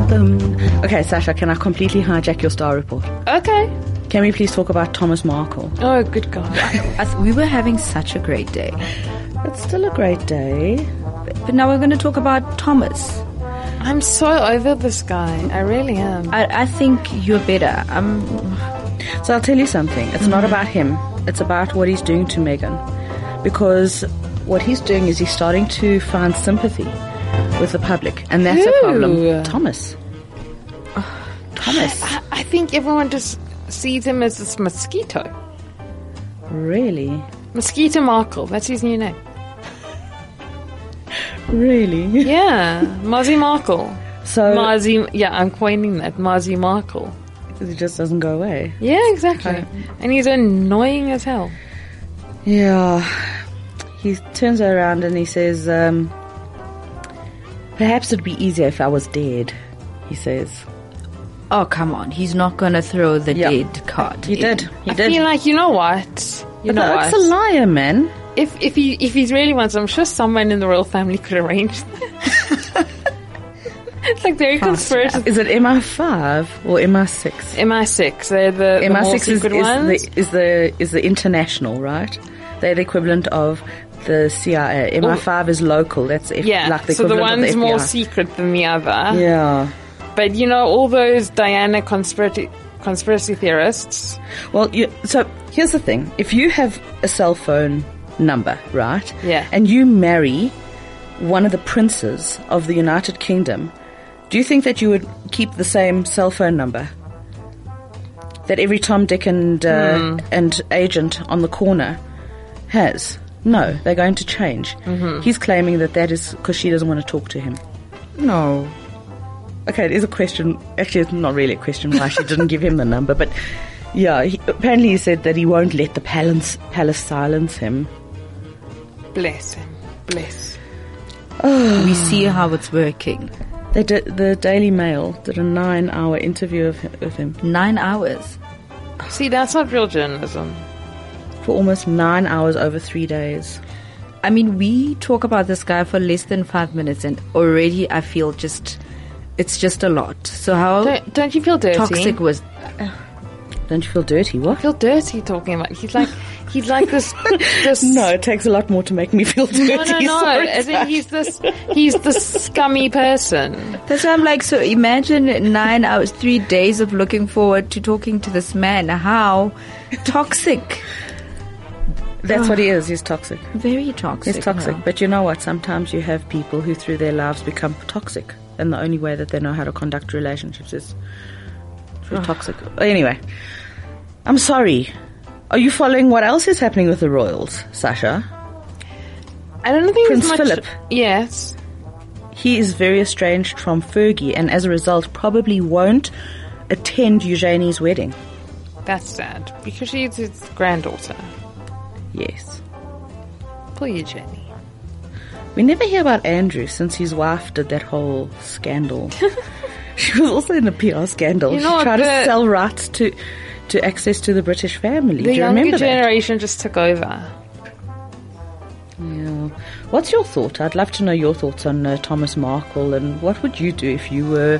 Okay, Sasha, can I completely hijack your star report? Okay. Can we please talk about Thomas Markle? Oh, good God. We were having such a great day. It's still a great day. But now we're going to talk about Thomas. I'm so over this guy. I really am. I think you're better. So I'll tell you something. It's not about him. It's about what he's doing to Meghan. Because what he's doing is he's starting to find sympathy with the public. And that's a problem. Thomas. Thomas. I think everyone just sees him as this mosquito. Really? Mosquito Markle. That's his new name. Really? Yeah. Mozzie Markle. So Mozzie, yeah, I'm coining that. Mozzie Markle. it just doesn't go away. Yeah, exactly. And he's annoying as hell. Yeah. He turns around and he says, perhaps it'd be easier if I was dead, he says. Oh, come on. He's not going to throw the dead card. He did. I feel like, you know what? It's a liar, man. If he really wants, I'm sure someone in the royal family could arrange that. It's like very conspiracy. Is it MI5 or MI6? MI6. They're the more MI6 secret ones. is the international, right? They're the equivalent of the CIA. MI5 is local. That's like the equivalent so the one's of the more FBI. secret than the other. Yeah. But you know, all those Diana conspiracy theorists. Well, so here's the thing: if you have a cell phone number, right? Yeah. And you marry one of the princes of the United Kingdom, do you think that you would keep the same cell phone number that every Tom, Dick, and agent on the corner has? No, they're going to change. Mm-hmm. He's claiming that is because she doesn't want to talk to him. No. Okay, it is a question. Actually, it's not really a question why she didn't give him the number, but yeah, apparently he said that he won't let the palace silence him. Bless him. Bless. We see how it's working. The Daily Mail did a 9-hour interview of him. 9 hours. See, that's not real journalism. For almost 9 hours over 3 days. I mean, we talk about this guy for less than 5 minutes and already I feel it's just a lot. So how don't you feel dirty? Toxic was... Don't you feel dirty? What? I feel dirty talking about it. He's like this No, it takes a lot more to make me feel dirty. No. Sorry, As in he's this scummy person. That's why I'm like, so imagine 9 hours, 3 days of looking forward to talking to this man. How toxic. That's what he is. He's toxic. Very toxic. He's toxic. No. But you know what? Sometimes you have people who through their lives become toxic. And the only way that they know how to conduct relationships is through toxic. Anyway, I'm sorry. Are you following what else is happening with the royals, Sasha? I don't think Prince much. Philip. Yes. He is very estranged from Fergie and as a result probably won't attend Eugenie's wedding. That's sad. Because she's his granddaughter. Yes. Poor Eugenie. We never hear about Andrew since his wife did that whole scandal. She was also in a PR scandal. You know she tried what, to sell rights to access to the British family. Do The you younger remember generation just took over. that? Yeah. What's your thought? I'd love to know your thoughts on Thomas Markle and what would you do if you were,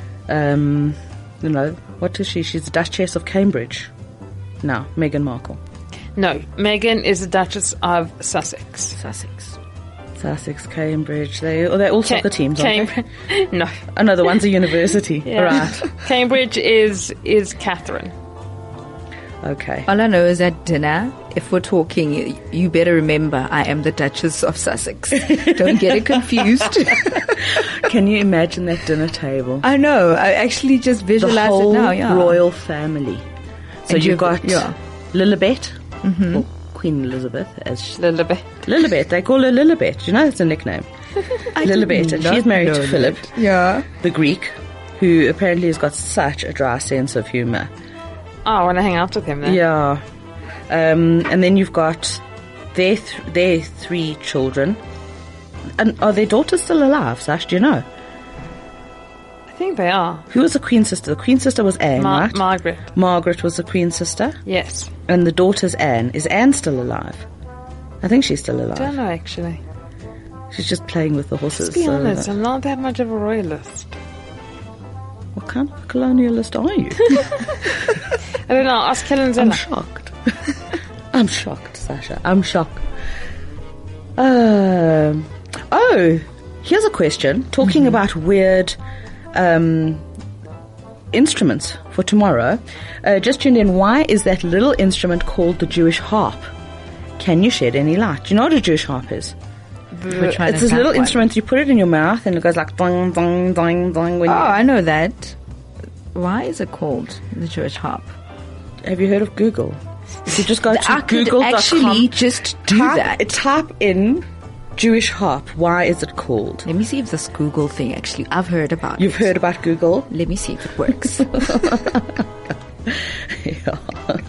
what is she? She's the Duchess of Cambridge. No, Meghan Markle. No, Meghan is the Duchess of Sussex. Sussex, Cambridge. They're all soccer teams, aren't they? No. Oh no, the one's a university. Yeah. Right. Cambridge is Catherine. Okay. All I know is at dinner, if we're talking, you better remember I am the Duchess of Sussex. Don't get it confused. Can you imagine that dinner table? I know. I actually just visualize the whole it now. Yeah. royal family. So And you've got Lilibet, Mm-hmm. or Queen Elizabeth, as Lilibet. Lilibet. They call her Lilibet. You know that's a nickname. Lilibet, and she's married to Philip, Yeah. the Greek, who apparently has got such a dry sense of humour. Oh, I want to hang out with him then. Yeah. And then you've got their 3 children. And are their daughters still alive, Sash? Do you know? I think they are. Who was the Queen's sister? The Queen's sister was Anne, right? Margaret. Margaret was the Queen's sister. Yes. And the daughter's Anne. Is Anne still alive? I think she's still alive. Don't know, actually. She's just playing with the horses. Let's be honest, I'm not that much of a royalist. What kind of colonialist are you? I don't know. Ask Helen I'm Zella. shocked. I'm shocked, Sasha. I'm shocked. Oh, here's a question. Talking about weird instruments for tomorrow. Just tuned in. Why is that little instrument called the Jewish harp? Can you shed any light? Do you know what a Jewish harp is? Which one It's is this that little one? instrument. You put it in your mouth and it goes like dong, dong, dong, dong. When Oh, you, I know that. Why is it called the Jewish harp? have you heard of Google? If you just go to I could google.com, actually just do that. type in Jewish harp. Why is it called? Let me see if this Google thing actually, I've heard about You've it. heard about Google? Let me see if it works. Yeah.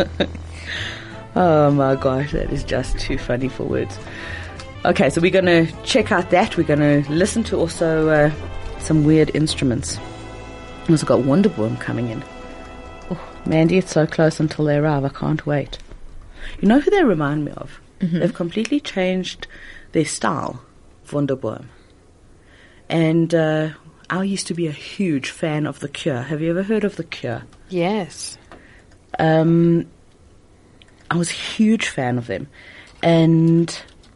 Oh my gosh, that is just too funny for words. Okay, so we're going to check out that. We're going to listen to also some weird instruments. We've also got Wonderboom coming in. Oh, Mandy, it's so close until they arrive. I can't wait. You know who they remind me of? They've completely changed their style, Wonderboom. And I used to be a huge fan of The Cure. Have you ever heard of The Cure? Yes. I was a huge fan of them, and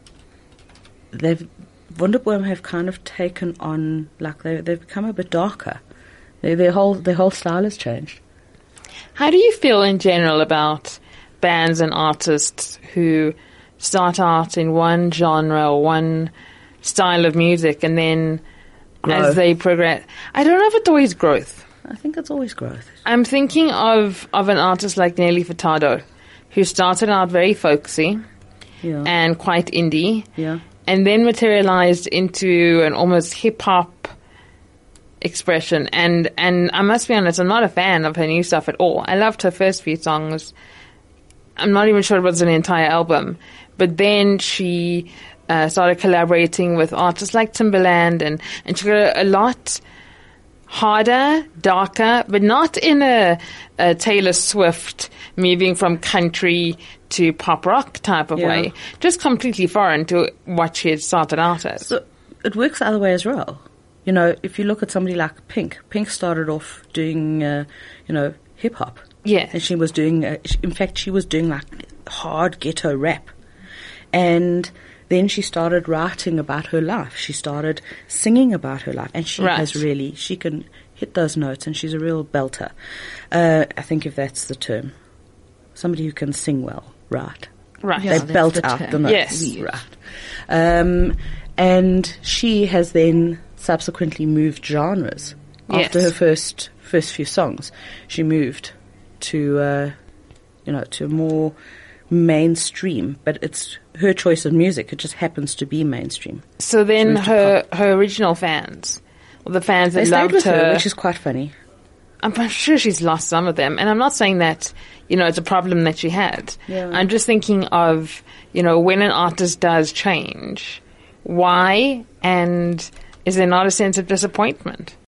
Wonderboom have kind of taken on, like they've become a bit darker. Their whole style has changed. How do you feel in general about bands and artists who start out in one genre or one style of music and then Grow. as they progress? I don't know if it's always growth. I think it's always growth. I'm thinking of an artist like Nelly Furtado, who started out very folksy Yeah, and quite indie, yeah. and then materialized into an almost hip-hop expression. And I must be honest, I'm not a fan of her new stuff at all. I loved her first few songs. I'm not even sure it was an entire album. But then she started collaborating with artists like Timbaland, and she got a lot harder, darker, but not in a Taylor Swift moving from country to pop rock type of Yeah. way. Just completely foreign to what she had started out as. So it works the other way as well. You know, if you look at somebody like Pink started off doing, hip hop. Yeah. And she was doing, in fact, she was doing like hard ghetto rap. And then she started writing about her life. She started singing about her life. And she Right. she can hit those notes, and she's a real belter. I think if that's the term. Somebody who can sing well, right? Right. Yeah. They that's belt the out term. the notes. Yes. Right. And she has then subsequently moved genres. After Yes. her first few songs, she moved to, to more mainstream. But it's her choice of music. It just happens to be mainstream. So then moved to her original fans, or the fans They that stayed loved with her, her, which is quite funny. I'm sure she's lost some of them. And I'm not saying that, it's a problem that she had. Yeah. I'm just thinking of, when an artist does change, why, and is there not a sense of disappointment?